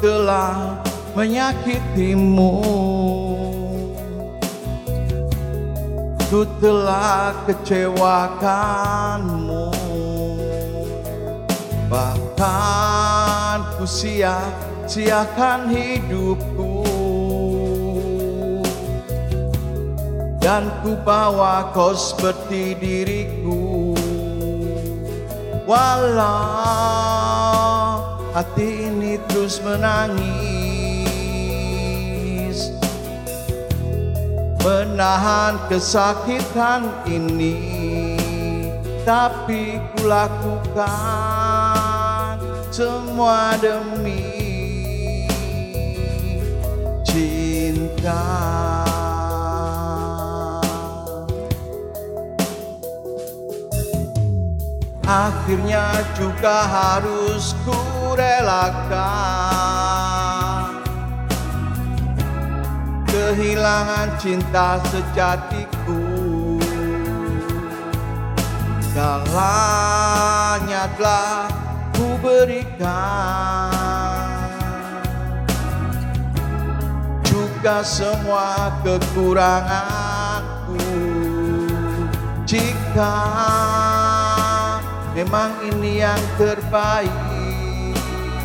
telah menyakitimu. Ku telah kecewakanmu. Bahkan ku sia-siakan hidupku, dan ku bawa kau seperti diriku. Walau hati ini terus menangis, menahan kesakitan ini, tapi ku lakukan semua demi cinta. Akhirnya juga harus ku relakan kehilangan cinta sejatiku. Segalanya telah ku berikan, juga semua kekuranganku. Jika memang ini yang terbaik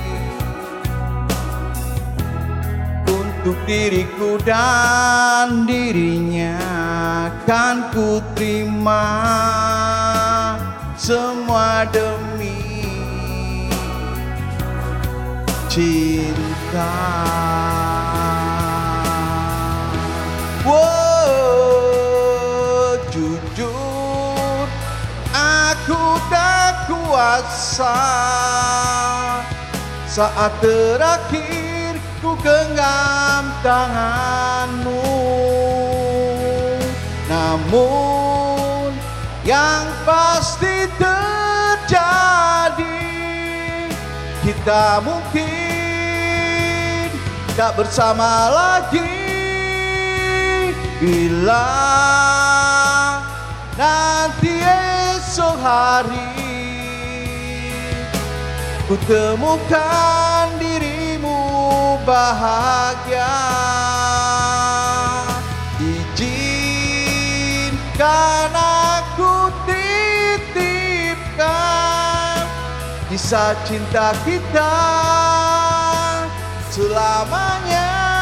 untuk diriku dan dirinya, kan ku terima semua demi cinta. Wow, jujur aku tak kuasa saat terakhir ku genggam tanganmu. Namun yang pasti terjadi, kita mungkin tak bersama lagi. Bila nanti esok hari ku temukan dirimu bahagia, izinkan aku titipkan kisah cinta kita selamanya.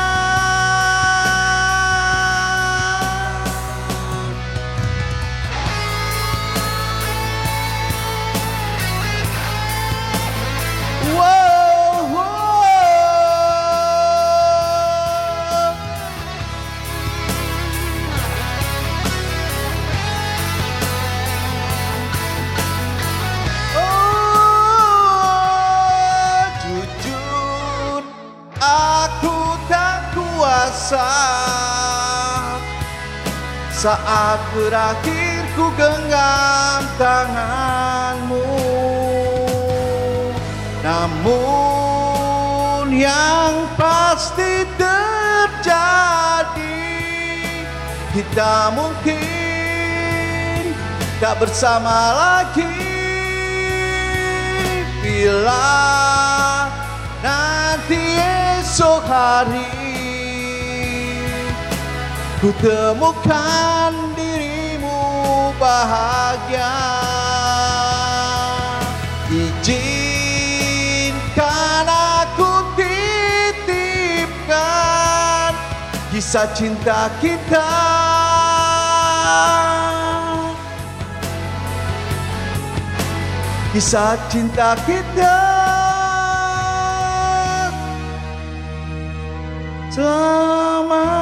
Saat terakhir ku genggam tanganmu, namun yang pasti terjadi, kita mungkin tak bersama lagi. Bila nanti esok hari ku temukan dirimu bahagia, izinkan aku titipkan kisah cinta kita selamanya.